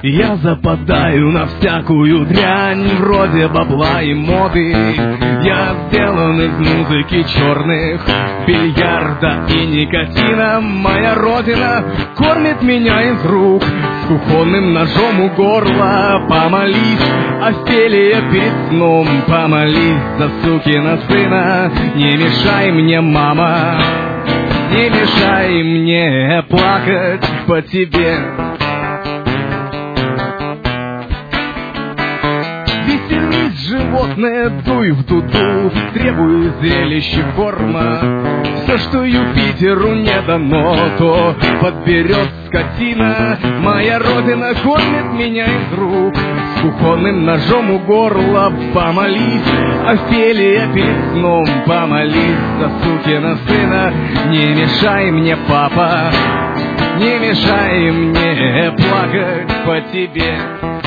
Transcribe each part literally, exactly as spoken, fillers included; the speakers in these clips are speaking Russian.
Я западаю на всякую дрянь, вроде бабла и моды. Я сделан из музыки черных, бильярда и никотина. Моя родина кормит меня из рук с кухонным ножом у горла. Помолись, Офелия, перед сном, помолись за сукина сына. Не мешай мне, мама, не мешай мне плакать по тебе. Веселись, животное, дуй в дуду, требуй зрелища форма. Все, что Юпитеру не дано, то подберет скотина. Моя родина кормит меня из рук с кухонным ножом у горла. Помолись, Офелия, перед сном, помолись за сукина сына. Не мешай мне, папа, не мешай мне плакать по тебе.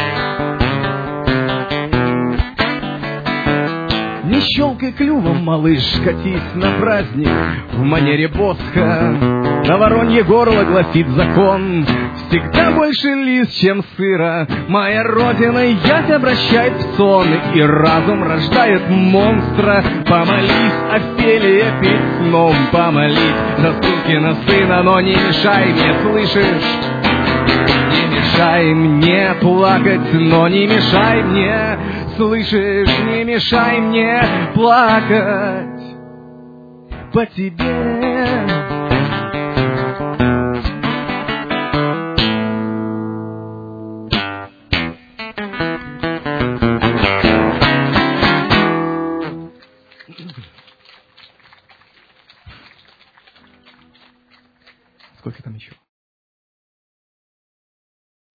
Не щелкай клювом, малыш, катись на праздник в манере Босха. На воронье горло гласит закон: всегда больше лис, чем сыра. Моя родина ять обращает в сон, и разум рождает монстра. Помолись, Офелия, перед сном, помолись за сукина сына. Но не мешай мне, слышишь? Не мешай мне плакать, но не мешай мне, слышишь? Не мешай мне плакать по тебе. Сколько там еще?